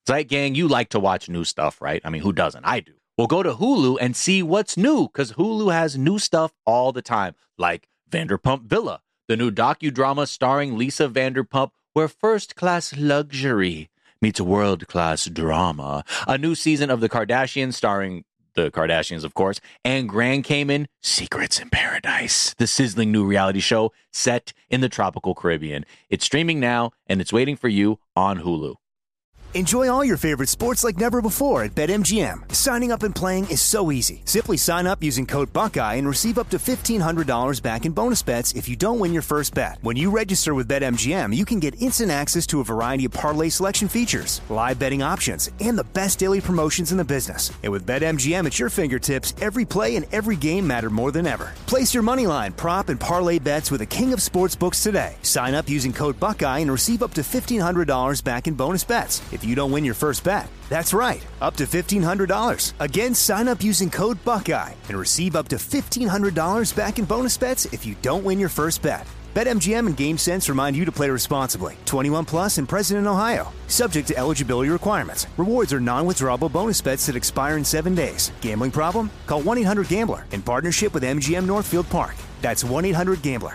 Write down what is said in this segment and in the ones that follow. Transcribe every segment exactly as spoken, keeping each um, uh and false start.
Right, gang, you like to watch new stuff, right? I mean, who doesn't? I do. Well, go to Hulu and see what's new, because Hulu has new stuff all the time, like Vanderpump Villa, the new docudrama starring Lisa Vanderpump, where first-class luxury meets world-class drama. A new season of The Kardashians starring the Kardashians, of course, and Grand Cayman, Secrets in Paradise, the sizzling new reality show set in the tropical Caribbean. It's streaming now, and it's waiting for you on Hulu. Enjoy all your favorite sports like never before at BetMGM. Signing up and playing is so easy. Simply sign up using code Buckeye and receive up to fifteen hundred dollars back in bonus bets if you don't win your first bet. When you register with BetMGM, you can get instant access to a variety of parlay selection features, live betting options, and the best daily promotions in the business. And with BetMGM at your fingertips, every play and every game matter more than ever. Place your moneyline, prop, and parlay bets with the king of sportsbooks today. Sign up using code Buckeye and receive up to fifteen hundred dollars back in bonus bets if you don't win your first bet. That's right, up to fifteen hundred dollars. Again, sign up using code Buckeye and receive up to fifteen hundred dollars back in bonus bets if you don't win your first bet. BetMGM and GameSense remind you to play responsibly. twenty-one plus and present in Ohio. Subject to eligibility requirements. Rewards are non-withdrawable bonus bets that expire in seven days. Gambling problem? Call one eight hundred gambler in partnership with M G M Northfield Park. That's one eight hundred gambler.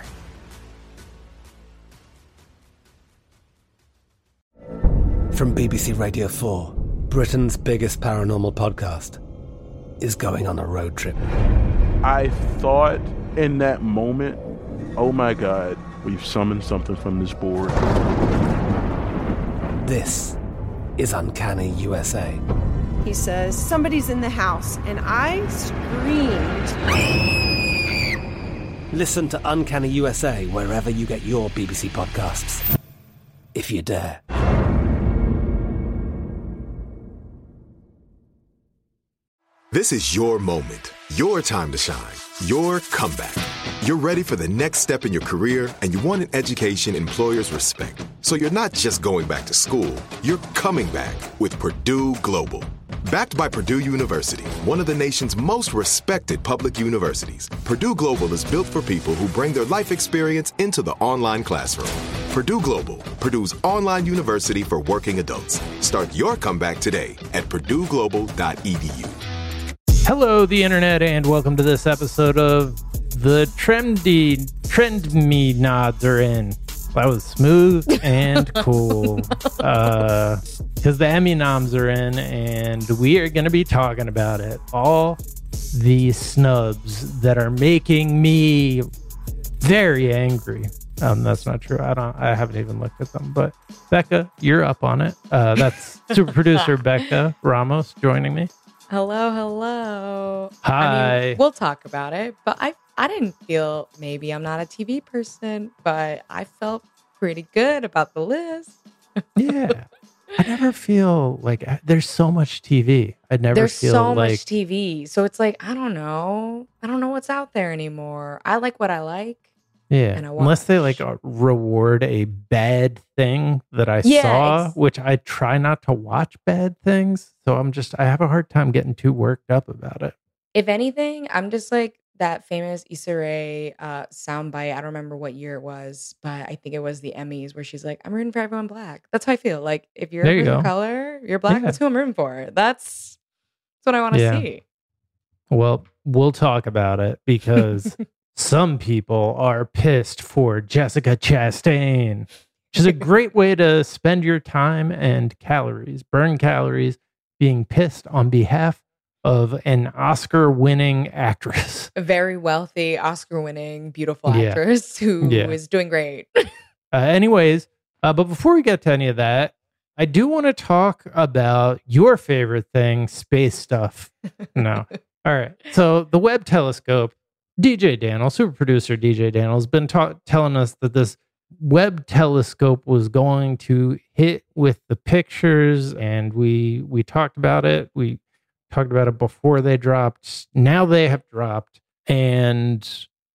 From B B C Radio four, Britain's biggest paranormal podcast is going on a road trip. I thought in that moment, oh my God, we've summoned something from this board. This is Uncanny U S A. He says, somebody's in the house, and I screamed. Listen to Uncanny U S A wherever you get your B B C podcasts, if you dare. This is your moment, your time to shine, your comeback. You're ready for the next step in your career, and you want an education employers respect. So you're not just going back to school, you're coming back with Purdue Global. Backed by Purdue University, one of the nation's most respected public universities, Purdue Global is built for people who bring their life experience into the online classroom. Purdue Global, Purdue's online university for working adults. Start your comeback today at purdue global dot e d u. Hello, the internet, and welcome to this episode of the Trendy Trend Me Nods Are In. That was smooth and cool. Uh, because the Emmy noms are in, and we are going to be talking about it. All the snubs that are making me very angry. Um, that's not true. I don't. I haven't even looked at them. But Becca, you're up on it. Uh, that's super producer Becca Ramos joining me. Hello, hello. Hi. I mean, we'll talk about it, but I I didn't feel, maybe I'm not a T V person, but I felt pretty good about the list. Yeah. I never feel like there's so much T V. I never there's feel so like... much T V. So it's like, I don't know. I don't know what's out there anymore. I like what I like. Yeah. And I Unless they like uh, reward a bad thing that I yeah, saw, ex- which I try not to watch bad things. So I'm just, I have a hard time getting too worked up about it. If anything, I'm just like that famous Issa Rae uh, soundbite. I don't remember what year it was, but I think it was the Emmys where she's like, I'm rooting for everyone black. That's how I feel. Like, if you're There a you person of go. color, you're black, Yeah. that's who I'm rooting for. That's, that's what I want to Yeah. see. Well, we'll talk about it because some people are pissed for Jessica Chastain, which is a great way to spend your time and calories, burn calories, being pissed on behalf of an Oscar-winning actress. A very wealthy, Oscar-winning, beautiful Yeah. actress who Yeah. is doing great. Uh, anyways, uh, but before we get to any of that, I do want to talk about your favorite thing, space stuff. No. All right. So the Webb telescope, D J Daniel, super producer D J Daniel, has been ta- telling us that this Webb telescope was going to hit with the pictures, and we we talked about it. We talked about it before they dropped. Now they have dropped. And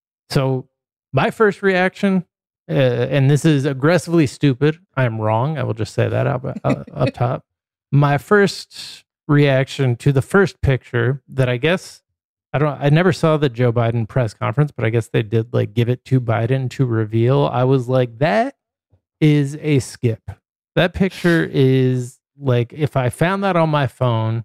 so my first reaction, uh, and this is aggressively stupid. I'm wrong. I will just say that up, uh, up top. My first reaction to the first picture that I guess, I don't, I never saw the Joe Biden press conference, but I guess they did like give it to Biden to reveal. I was like, that is a skip. That picture is like if I found that on my phone,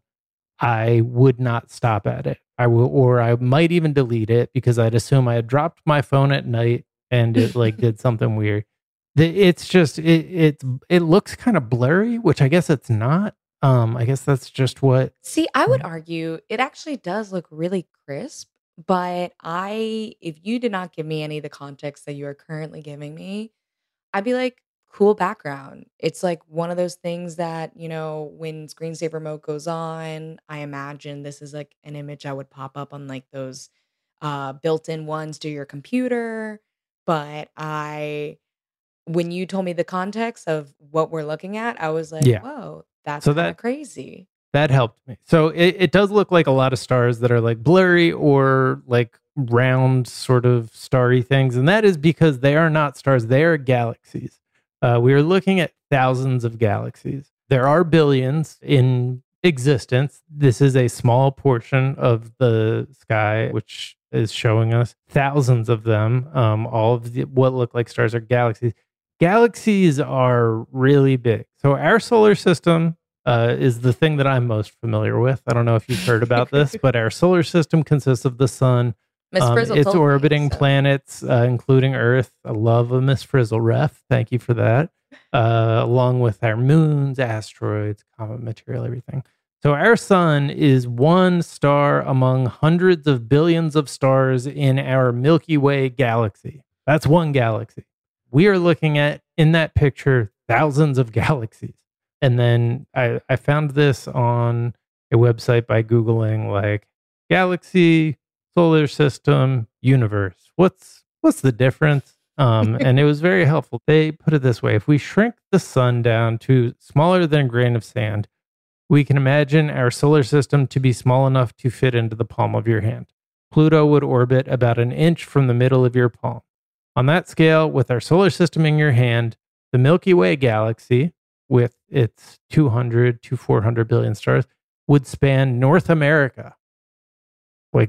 I would not stop at it. I will, or I might even delete it because I'd assume I had dropped my phone at night and it like did something weird. The- It's just it it it looks kind of blurry, which I guess it's not. Um, I guess that's just what. See, I would argue it actually does look really crisp, but I, if you did not give me any of the context that you are currently giving me, I'd be like, cool background. It's like one of those things that, you know, when screensaver mode goes on, I imagine this is like an image that would pop up on like those uh built-in ones to your computer. But I, when you told me the context of what we're looking at, I was like, Yeah. whoa, that's So kind of that crazy. that helped me. So it, it does look like a lot of stars that are like blurry or like round sort of starry things. And that is because they are not stars, they are galaxies. Uh, we are looking at thousands of galaxies. There are billions in existence. This is a small portion of the sky, which is showing us thousands of them. Um, all of the, what look like stars are galaxies. Galaxies are really big. So our solar system uh, is the thing that I'm most familiar with. I don't know if you've heard about this, but our solar system consists of the sun, Miss um, Frizzle its told me, orbiting so. planets, uh, including Earth. I love a Miss Frizzle ref. Thank you for that. Uh, along with our moons, asteroids, comet material, everything. So our sun is one star among hundreds of billions of stars in our Milky Way galaxy. That's one galaxy. We are looking at, in that picture, thousands of galaxies. And then I, I found this on a website by Googling like galaxy, solar system, universe. What's what's the difference? Um, and it was very helpful. They put it this way: if we shrink the sun down to smaller than a grain of sand, we can imagine our solar system to be small enough to fit into the palm of your hand. Pluto would orbit about an inch from the middle of your palm. On that scale, with our solar system in your hand, the Milky Way galaxy, with its two hundred to four hundred billion stars, would span North America. Like,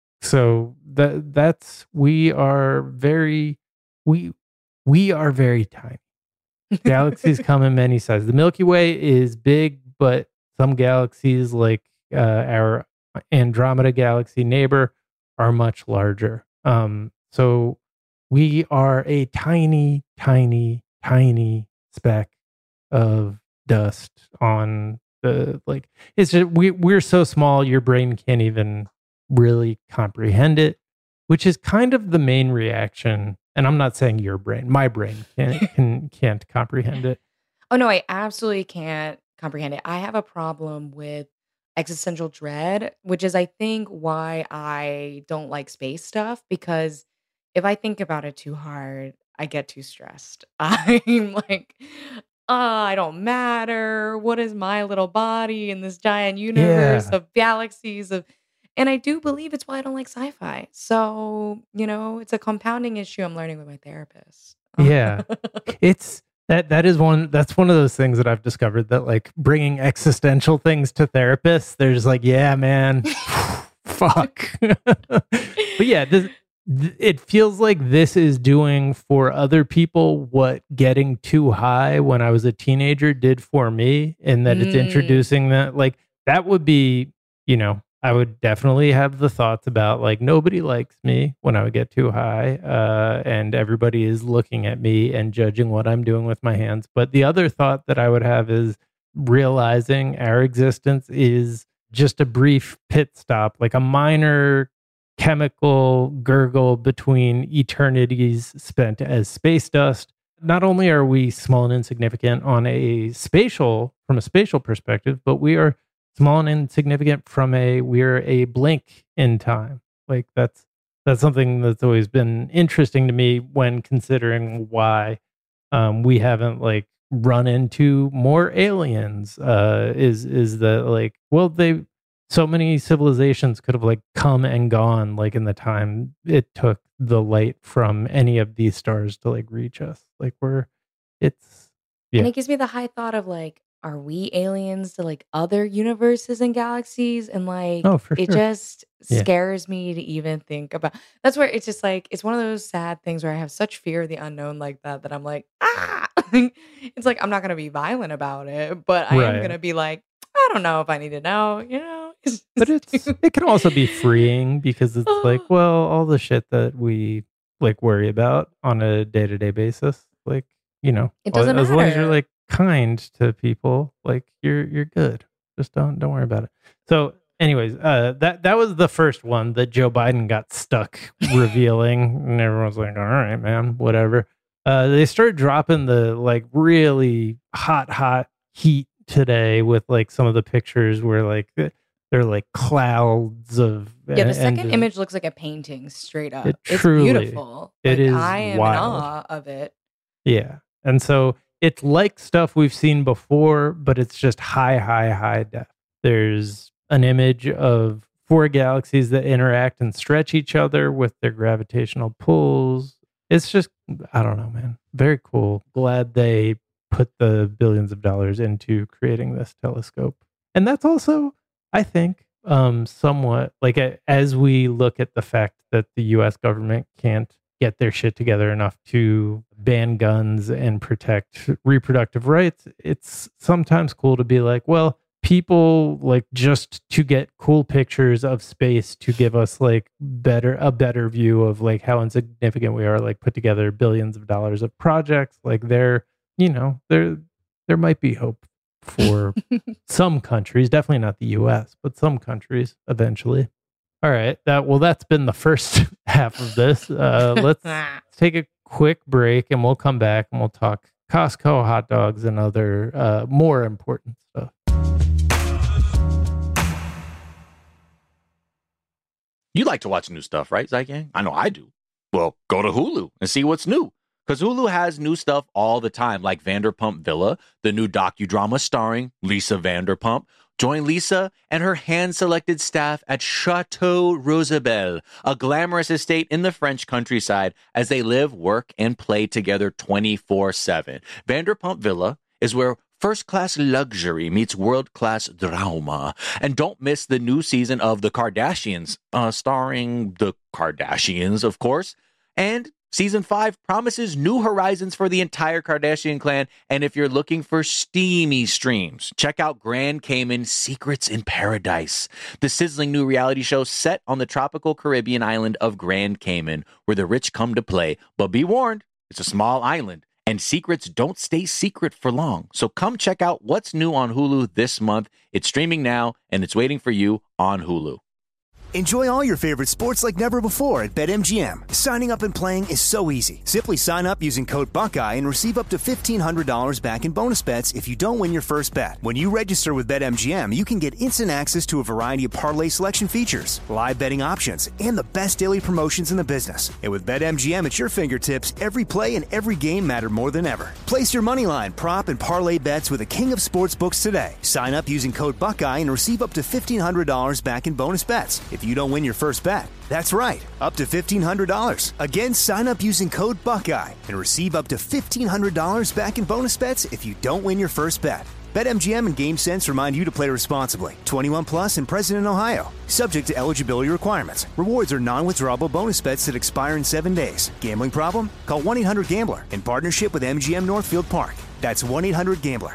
so that that's we are very we we are very tiny. Galaxies come in many sizes. The Milky Way is big, but some galaxies, like uh, our Andromeda galaxy neighbor, are much larger. Um, so we are a tiny, tiny, tiny speck of dust on the like. It's just we we're so small, your brain can't even really comprehend it, which is kind of the main reaction. And I'm not saying your brain, my brain can't can, can't comprehend it. Oh no, I absolutely can't comprehend it. I have a problem with existential dread, which is I think why I don't like space stuff, because if I think about it too hard, I get too stressed. I'm like, oh, I don't matter. What is my little body in this giant universe Yeah. of galaxies of and I do believe it's why I don't like sci-fi. So, you know, it's a compounding issue I'm learning with my therapist. Yeah. It's that that is one that's one of those things that I've discovered, that like bringing existential things to therapists, they're just like, yeah, man, fuck. But yeah, this, th- it feels like this is doing for other people what getting too high when I was a teenager did for me, in that it's Mm. introducing that, like, that would be, you know, I would definitely have the thoughts about like nobody likes me when I would get too high, uh, and everybody is looking at me and judging what I'm doing with my hands. But the other thought that I would have is realizing our existence is just a brief pit stop, like a minor chemical gurgle between eternities spent as space dust. Not only are we small and insignificant on a spatial, from a spatial perspective, but we are small and insignificant from a we're a blink in time. Like that's that's something that's always been interesting to me when considering why um, we haven't like run into more aliens. Uh, is is that like, well, they so many civilizations could have like come and gone like in the time it took the light from any of these stars to like reach us. Like we're it's And yeah. it gives me the high thought of like, are we aliens to like other universes and galaxies? And like, Oh, for it sure. just Yeah. scares me to even think about. That's where it's just like, it's one of those sad things where I have such fear of the unknown like that, that I'm like, ah. it's like I'm not gonna be violent about it, but I am Right. gonna be like, I don't know if I need to know, you know. It's But just- it's it can also be freeing because it's like, well, all the shit that we like worry about on a day to day basis, like, you know, It doesn't as long as you're matter. like kind to people, like you're you're good. Just don't don't worry about it. So, anyways, uh, that that was the first one that Joe Biden got stuck revealing, and everyone's like, all right, man, whatever. Uh, they started dropping the like really hot, hot heat today with like some of the pictures where like they're like clouds of yeah, the and- second and- image looks like a painting straight up. It it's truly- beautiful. it Like, is I am wild. in awe of it. Yeah. And so it's like stuff we've seen before, but it's just high, high, high def. There's an image of four galaxies that interact and stretch each other with their gravitational pulls. It's just, I don't know, man. Very cool. Glad they put the billions of dollars into creating this telescope. And that's also, I think, um, somewhat like a, as we look at the fact that the U S government can't get their shit together enough to ban guns and protect reproductive rights, it's sometimes cool to be like, well, people like just to get cool pictures of space to give us like better a better view of like how insignificant we are, like put together billions of dollars of projects. Like there, you know, there there might be hope for some countries, definitely not the U S, but some countries eventually. All right. That well, that's been the first half of this. Uh, let's take a quick break and we'll come back and we'll talk Costco hot dogs and other uh, more important stuff. You like to watch new stuff, right, Zygang? I know I do. Well, go to Hulu and see what's new. Because Hulu has new stuff all the time, like Vanderpump Villa, the new docudrama starring Lisa Vanderpump. Join Lisa and her hand-selected staff at Chateau Rosabelle, a glamorous estate in the French countryside, as they live, work, and play together twenty-four seven. Vanderpump Villa is where first-class luxury meets world-class drama. And don't miss the new season of The Kardashians, uh, starring the Kardashians, of course. And Season five promises new horizons for the entire Kardashian clan, and if you're looking for steamy streams, check out Grand Cayman Secrets in Paradise, the sizzling new reality show set on the tropical Caribbean island of Grand Cayman, where the rich come to play. But be warned, it's a small island, and secrets don't stay secret for long. So come check out what's new on Hulu this month. It's streaming now, and it's waiting for you on Hulu. Enjoy all your favorite sports like never before at BetMGM. Signing up and playing is so easy. Simply sign up using code Buckeye and receive up to fifteen hundred dollars back in bonus bets if you don't win your first bet. When you register with BetMGM, you can get instant access to a variety of parlay selection features, live betting options, and the best daily promotions in the business. And with BetMGM at your fingertips, every play and every game matter more than ever. Place your moneyline, prop, and parlay bets with the king of sportsbooks today. Sign up using code Buckeye and receive up to fifteen hundred dollars back in bonus bets if you don't win your first bet. That's right, up to fifteen hundred dollars. Again, sign up using code Buckeye and receive up to fifteen hundred dollars back in bonus bets if you don't win your first bet. BetMGM and GameSense remind you to play responsibly. twenty-one plus and present in Ohio. Subject to eligibility requirements. Rewards are non-withdrawable bonus bets that expire in seven days. Gambling problem? Call one eight hundred gambler in partnership with M G M Northfield Park. That's one eight hundred gambler.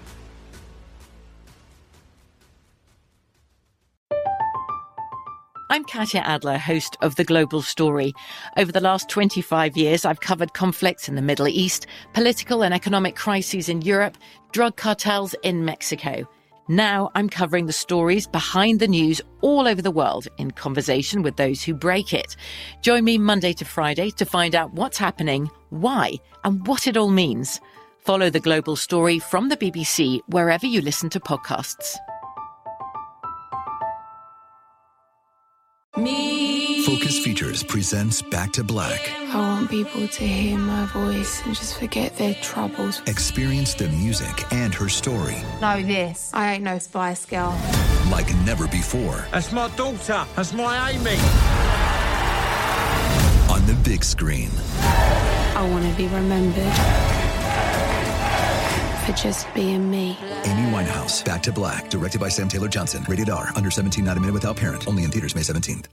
I'm Katya Adler, host of The Global Story. Over the last twenty-five years, I've covered conflicts in the Middle East, political and economic crises in Europe, drug cartels in Mexico. Now I'm covering the stories behind the news all over the world in conversation with those who break it. Join me Monday to Friday to find out what's happening, why, and what it all means. Follow The Global Story from the B B C wherever you listen to podcasts. Me. Focus Features presents Back to Black. I want people to hear my voice and just forget their troubles. Experience the music and her story. Know this. I ain't no Spice Girl. Like never before. That's my daughter. That's my Amy. On the big screen. I want to be remembered for just being me. Amy Winehouse, Back to Black, directed by Sam Taylor Johnson. Rated R, under seventeen, not admitted without parent. Only in theaters May seventeenth.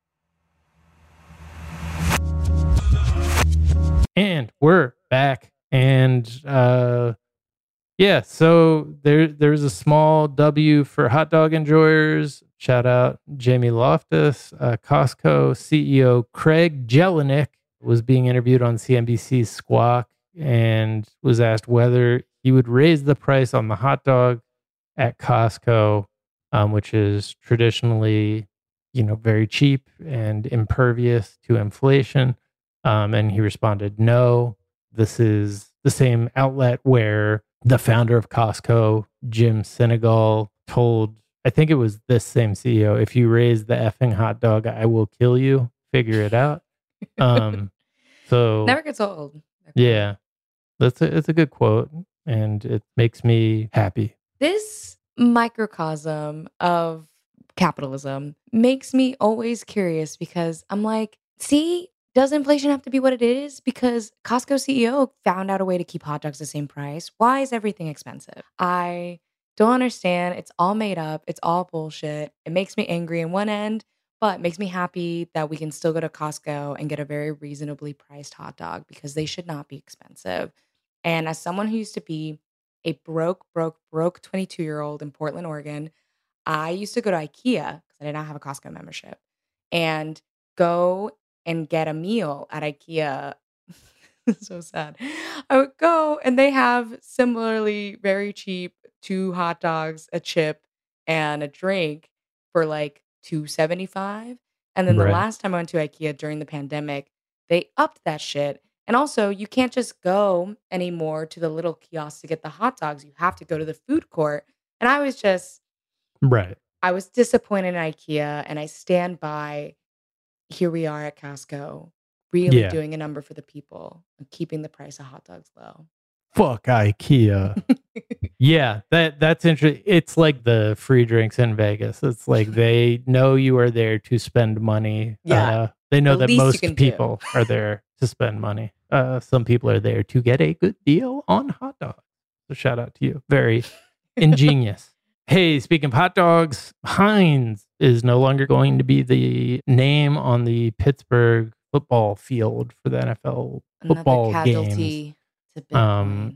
And we're back. And uh, yeah, so there there's a small W for hot dog enjoyers. Shout out Jamie Loftus. Uh, Costco C E O Craig Jelinek was being interviewed on C N B C's Squawk and was asked whether he would raise the price on the hot dog at Costco, um, which is traditionally, you know, very cheap and impervious to inflation. Um, and he responded, no. This is the same outlet where the founder of Costco, Jim Sinegal, told, I think it was this same C E O, if you raise the effing hot dog, I will kill you. Figure it out. Um, so Never gets old. Never yeah, that's a, it's a good quote, and it makes me happy. This microcosm of capitalism makes me always curious because I'm like, see, does inflation have to be what it is? Because Costco C E O found out a way to keep hot dogs the same price. Why is everything expensive? I don't understand. It's all made up. It's all bullshit. It makes me angry in one end, but makes me happy that we can still go to Costco and get a very reasonably priced hot dog because they should not be expensive. And as someone who used to be a broke, broke, broke twenty-two-year-old in Portland, Oregon, I used to go to IKEA because I did not have a Costco membership and go and get a meal at IKEA. So sad. I would go and they have similarly very cheap two hot dogs, a chip, and a drink for like two seventy-five. And then the Right. last time I went to IKEA during the pandemic, they upped that shit. And also, you can't just go anymore to the little kiosk to get the hot dogs. You have to go to the food court. And I was just, Right. I was disappointed in IKEA, and I stand by. Here we are at Costco, really Yeah. doing a number for the people and keeping the price of hot dogs low. Fuck IKEA. Yeah, that that's interesting. It's like the free drinks in Vegas. It's like they know you are there to spend money. Yeah. Uh, they know The that least you most can do. people are there to spend money. Uh, some people are there to get a good deal on hot dogs. So shout out to you. Very ingenious. Hey, speaking of hot dogs, Heinz is no longer going to be the name on the Pittsburgh football field for the N F L football Another games. casualty to Bitcoin. Um,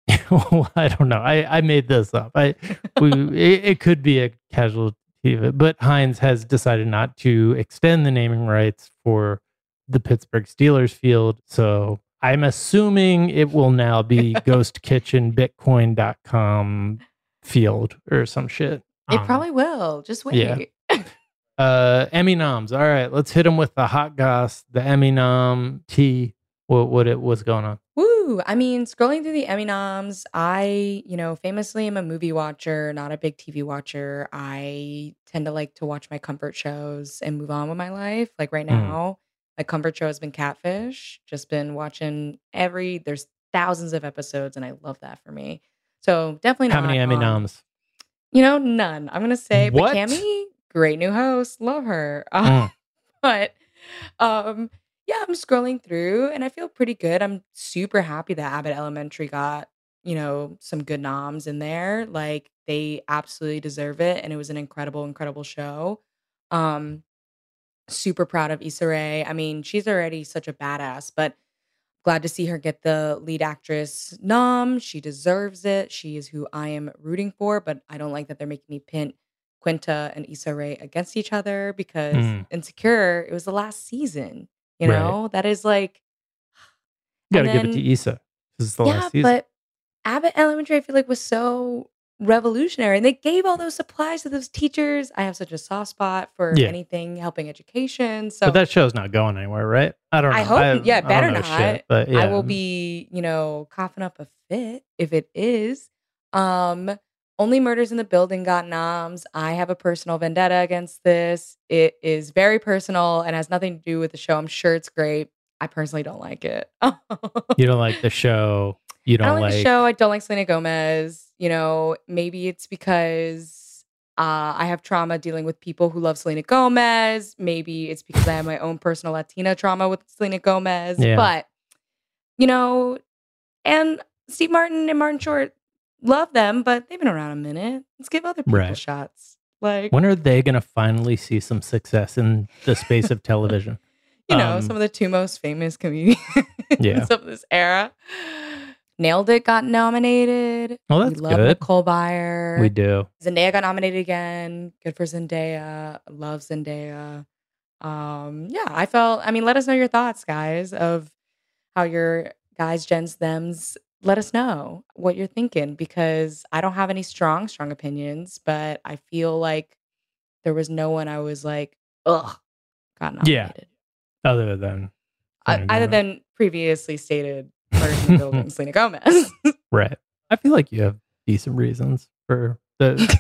well, I don't know. I, I made this up. I we it, it could be a casualty of it, but Heinz has decided not to extend the naming rights for the Pittsburgh Steelers field. So I'm assuming it will now be Ghost Kitchen Bitcoin dot com field or some shit. It Um, probably will. Just wait. yeah. Uh, Emmy noms. All right, let's hit them with the hot goss, the Emmy nom tea. What what it what's going on? Woo! I mean, scrolling through the Emmy noms, I, you know, famously am a movie watcher, not a big T V watcher. I tend to like to watch my comfort shows and move on with my life. Like right Mm. now, my comfort show has been Catfish. Just been watching every, there's thousands of episodes, and I love that for me. So definitely not. How many Emmy on- noms? You know, none. I'm gonna say, but What? Cammie, great new host, love her. Mm. But um, yeah, I'm scrolling through, and I feel pretty good. I'm super happy that Abbott Elementary got, you know, some good noms in there. Like they absolutely deserve it, and it was an incredible, incredible show. Um, super proud of Issa Rae. I mean, she's already such a badass, but glad to see her get the lead actress nom. She deserves it. She is who I am rooting for, but I don't like that they're making me pin Quinta and Issa Rae against each other because Mm. Insecure, it was the last season. You Right. know, that is like, You got and to give it then- to Issa. This is the yeah, last season. but Abbott Elementary, I feel like was so revolutionary, and they gave all those supplies to those teachers. I have such a soft spot for Yeah. anything helping education. So But that show's not going anywhere, right? I don't know. I hope, yeah, it I better don't know not. shit, but yeah. I will be, you know, coughing up a fit if it is. Um, Only Murders in the Building got noms. I have a personal vendetta against this. It is very personal and has nothing to do with the show. I'm sure it's great. I personally don't like it. You don't like the show. You I don't, don't like, like the show. I don't like Selena Gomez. You know, maybe it's because uh, I have trauma dealing with people who love Selena Gomez. Maybe it's because I have my own personal Latina trauma with Selena Gomez. Yeah. But, you know, and Steve Martin and Martin Short, love them, but they've been around a minute. Let's give other people Right. shots. Like, When are they going to finally see some success in the space of television? you know, Um, some of the two most famous comedians Yeah. of this era. Nailed It got nominated. Oh, that's we love good. Nicole Byer. We do. Zendaya got nominated again. Good for Zendaya. Love Zendaya. Um, yeah, I felt, I mean, let us know your thoughts, guys, of how your guys, gens, thems, let us know what you're thinking, because I don't have any strong, strong opinions, but I feel like there was no one I was like, ugh, got nominated. Yeah. Other than, Uh, other than previously stated person in the building, Selena Gomez. right. I feel like you have decent reasons for the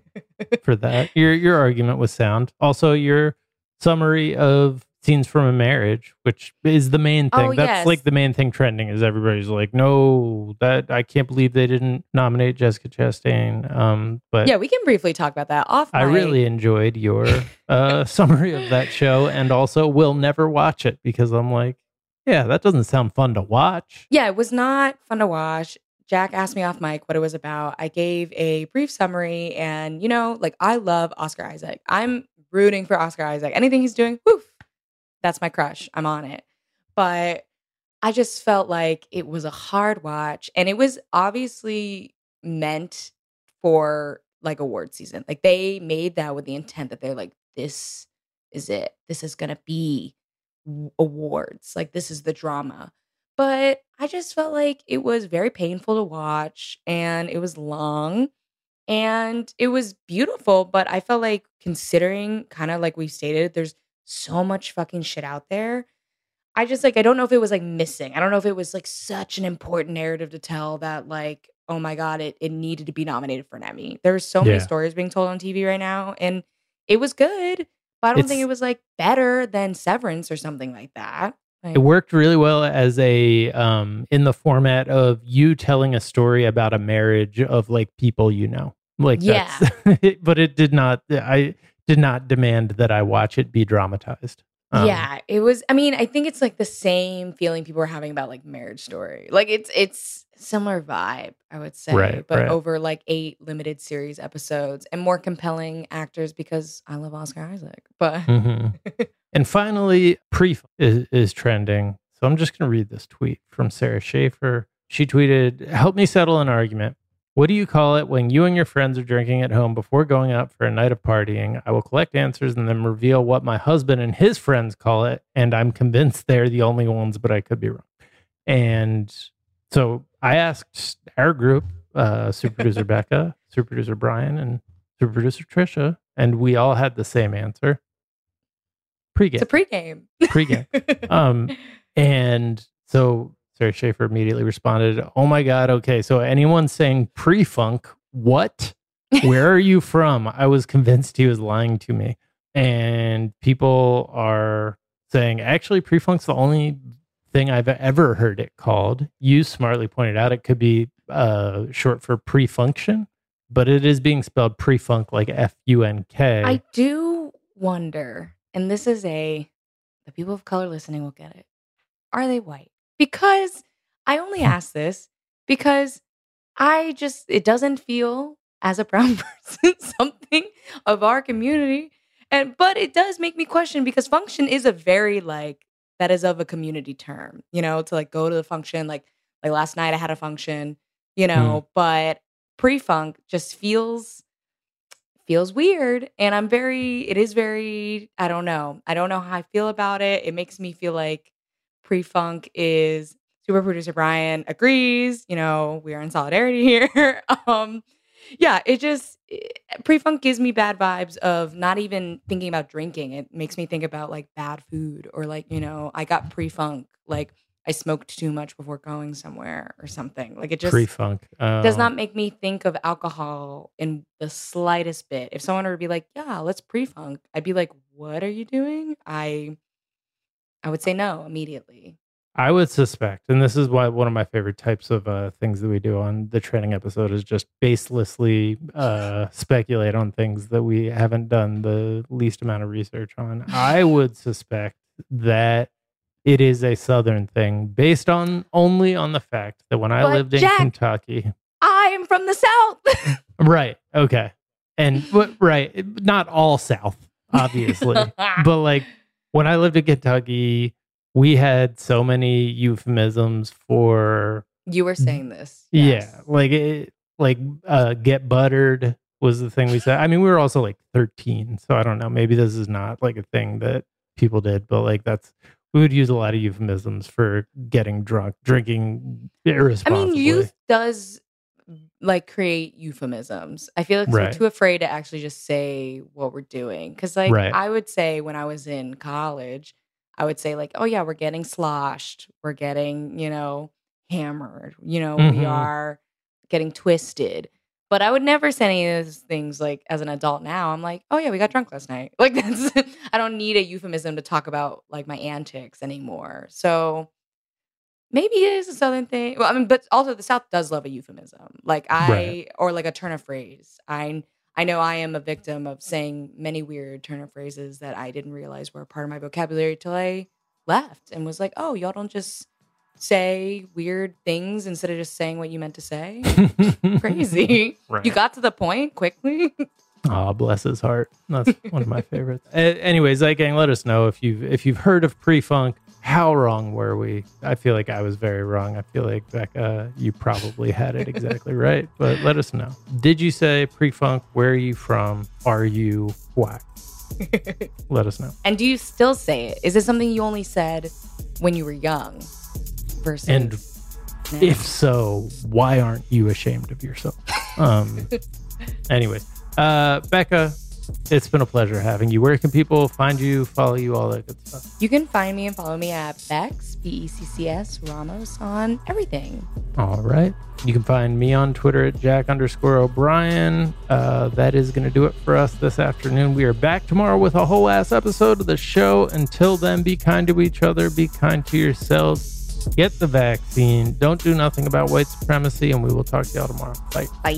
for that. Your your argument was sound. Also, your summary of scenes from a marriage, which is the main thing. Oh, That's yes. like the main thing trending, is everybody's like, no, that I can't believe they didn't nominate Jessica Chastain. Um, but Yeah, we can briefly talk about that off I mic. really enjoyed your uh, summary of that show, and also will never watch it because I'm like, yeah, that doesn't sound fun to watch. Yeah, it was not fun to watch. Jack asked me off mic what it was about. I gave a brief summary, and you know, like, I love Oscar Isaac. I'm rooting for Oscar Isaac. Anything he's doing, woof, that's my crush. I'm on it. But I just felt like it was a hard watch, and it was obviously meant for like award season. Like, they made that with the intent that they're like, this is it. This is gonna be w- awards. Like, this is the drama. But I just felt like it was very painful to watch, and it was long, and it was beautiful. But I felt like, considering kind of like we stated, there's so much fucking shit out there. I just like, I don't know if it was like missing. I don't know if it was like such an important narrative to tell that, like, oh my God, it, it needed to be nominated for an Emmy. There's so many Yeah. stories being told on T V right now, and it was good, but I don't It's- think it was like better than Severance or something like that. Like, It worked really well as a um in the format of you telling a story about a marriage of like people you know. Like, Yeah. that's, but it did not. I did not demand that I watch it be dramatized. Um, yeah, it was. I mean, I think it's like the same feeling people were having about like Marriage Story. Like, it's it's similar vibe, I would say, Right, but right. over like eight limited series episodes and more compelling actors, because I love Oscar Isaac. But mhm. And finally, pre is, is trending. So I'm just going to read this tweet from Sarah Schaefer. She tweeted, "Help me settle an argument. What do you call it when you and your friends are drinking at home before going out for a night of partying? I will collect answers and then reveal what my husband and his friends call it. And I'm convinced they're the only ones, but I could be wrong." And so I asked our group, uh, super producer Becca, super producer Brian, and super producer Trisha, and we all had the same answer. Pre-game. it's a pregame. Pre-game. Um, and so Sarah Schaefer immediately responded, "Oh my God, okay, so anyone saying pre-funk, what? Where are you from? I was convinced he was lying to me." And people are saying, actually, pre-funk's the only thing I've ever heard it called. You smartly pointed out it could be uh, short for pre-function, but it is being spelled pre-funk, like F U N K. I do wonder, and this is a, the people of color listening will get it. Are they white? Because I only ask this because I just, it doesn't feel as a brown person something of our community. And, but it does make me question, because function is a very like, that is of a community term, you know, to like go to the function. Like, like last night I had a function, you know, but pre-funk just feels, feels weird. And I'm very, it is very, I don't know. I don't know how I feel about it. It makes me feel like pre-funk is, super producer Brian agrees, you know, we are in solidarity here. um, yeah, it just, it, pre-funk gives me bad vibes of not even thinking about drinking. It makes me think about like bad food, or like, you know, I got pre-funk, like I smoked too much before going somewhere or something. Like, it just Pre-funk. does Oh. not make me think of alcohol in the slightest bit. If someone were to be like, yeah, let's pre-funk, I'd be like, what are you doing? I I would say no immediately. I would suspect, and this is why one of my favorite types of uh, things that we do on the training episode is just baselessly uh, speculate on things that we haven't done the least amount of research on. I would suspect that it is a Southern thing, based on only on the fact that when I But lived in Jack- Kentucky, I am from the South. right? Okay, and but right, not all South, obviously, but like when I lived in Kentucky, we had so many euphemisms for You were saying this. Yes. Yeah. Like, it, like uh, get buttered was the thing we said. I mean, we were also like thirteen. So I don't know. Maybe this is not like a thing that people did, but like that's, we would use a lot of euphemisms for getting drunk, drinking irresponsibly. I mean, youth does like create euphemisms. I feel like right. we're too afraid to actually just say what we're doing. Because like right. I would say when I was in college, I would say like, oh yeah, we're getting sloshed. We're getting, you know, hammered. You know, mm-hmm. we are getting twisted. But I would never say any of those things like as an adult now. I'm like, oh yeah, we got drunk last night. Like that's I don't need a euphemism to talk about like my antics anymore. So maybe it is a Southern thing. Well, I mean, but also the South does love a euphemism. Like I right. or like a turn of phrase. I I know I am a victim of saying many weird turn of phrases that I didn't realize were a part of my vocabulary till I left and was like, oh, y'all don't just say weird things instead of just saying what you meant to say. Crazy. Right. You got to the point quickly. Oh, bless his heart. That's one of my favorites. Uh, anyways, like, gang, let us know if you've if you've heard of pre-funk. How wrong were we? I feel like I was very wrong. I feel like Becca, you probably had it exactly right. But let us know. Did you say pre-funk? Where are you from? Are you whack? Let us know. And do you still say it? Is this something you only said when you were young? Versus and now? If so, why aren't you ashamed of yourself? Um. Anyways, uh, Becca, it's been a pleasure having you. Where can people find you, follow you, all that good stuff? You can find me and follow me at Bex, B E C C S, Ramos on everything. All right. You can find me on Twitter at Jack underscore O'Brien. Uh, that is going to do it for us this afternoon. We are back tomorrow with a whole ass episode of the show. Until then, be kind to each other. Be kind to yourselves. Get the vaccine. Don't do nothing about white supremacy. And we will talk to y'all tomorrow. Bye. Bye.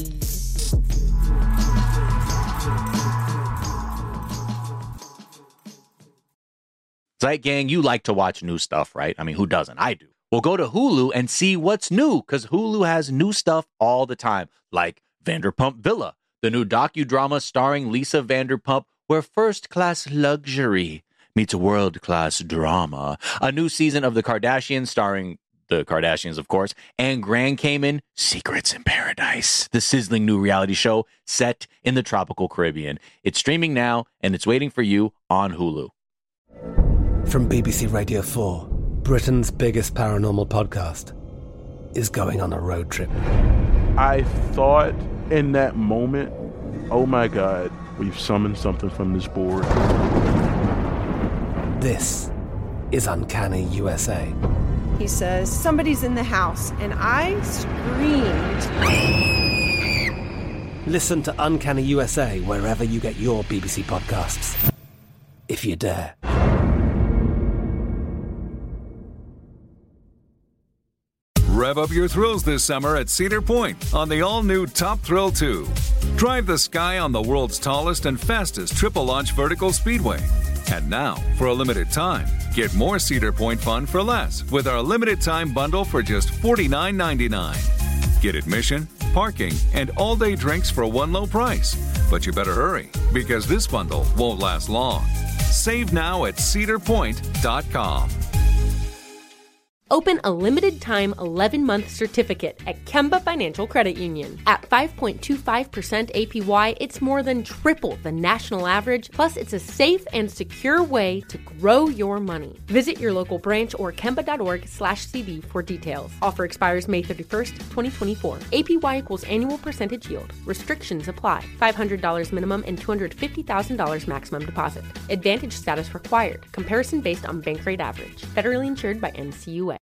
Zeit Gang, you like to watch new stuff, right? I mean, who doesn't? I do. Well, go to Hulu and see what's new, because Hulu has new stuff all the time, like Vanderpump Villa, the new docudrama starring Lisa Vanderpump, where first-class luxury meets world-class drama. A new season of The Kardashians starring the Kardashians, of course, and Grand Cayman, Secrets in Paradise, the sizzling new reality show set in the tropical Caribbean. It's streaming now, and it's waiting for you on Hulu. From B B C Radio four, Britain's biggest paranormal podcast is going on a road trip. I thought in that moment, oh my God, we've summoned something from this board. This is Uncanny U S A. He says, somebody's in the house, and I screamed. Listen to Uncanny U S A wherever you get your B B C podcasts, if you dare. Rev up your thrills this summer at Cedar Point on the all-new Top Thrill two. Drive the sky on the world's tallest and fastest triple-launch vertical speedway. And now, for a limited time, get more Cedar Point fun for less with our limited-time bundle for just forty-nine ninety-nine. Get admission, parking, and all-day drinks for one low price. But you better hurry, because this bundle won't last long. Save now at cedar point dot com. Open a limited-time eleven-month certificate at Kemba Financial Credit Union. At five point two five percent A P Y, it's more than triple the national average, plus it's a safe and secure way to grow your money. Visit your local branch or kemba.org slash CD for details. Offer expires May thirty-first, twenty twenty-four. A P Y equals annual percentage yield. Restrictions apply. five hundred dollars minimum and two hundred fifty thousand dollars maximum deposit. Advantage status required. Comparison based on bank rate average. Federally insured by N C U A.